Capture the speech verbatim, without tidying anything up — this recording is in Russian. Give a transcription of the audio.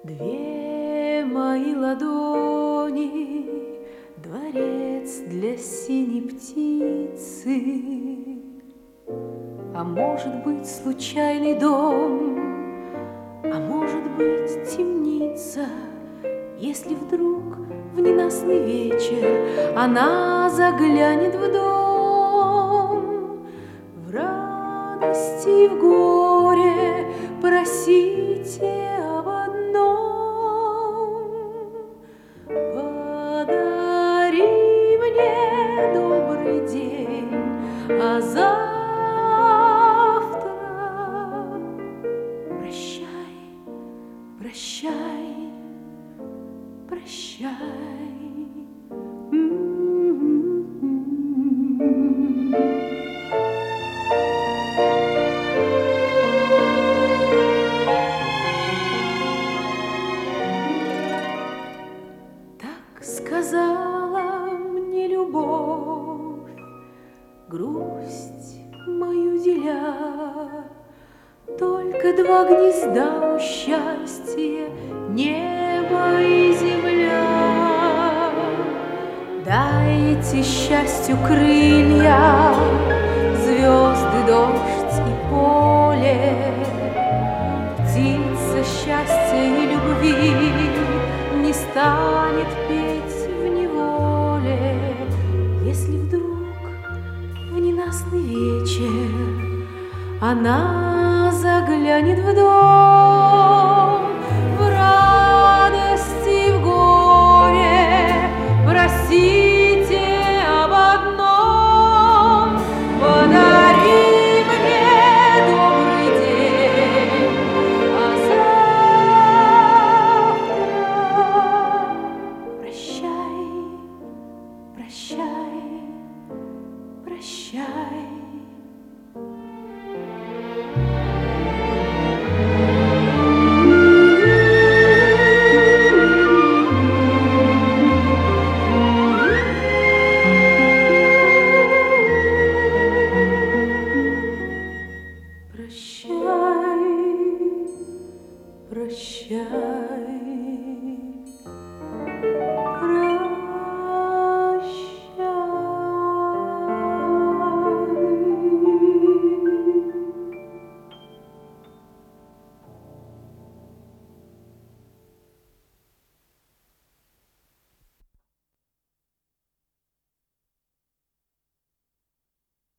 Две мои ладони, дворец для синей птицы, а может быть случайный дом, а может быть темница. Если вдруг в ненастный вечер она заглянет в дом, в радости и в горе просите об одном: подари мне добрый день, а завтра прощай, прощай, прощай. Так сказала мне любовь, грусть мою деля. Только два гнезда у счастья, небо и земля. Дайте счастью крылья, звезды, дождь и поле. Птица счастья и любви не станет петь в неволе, если вдруг в ненастный вечер она заглянет в дом.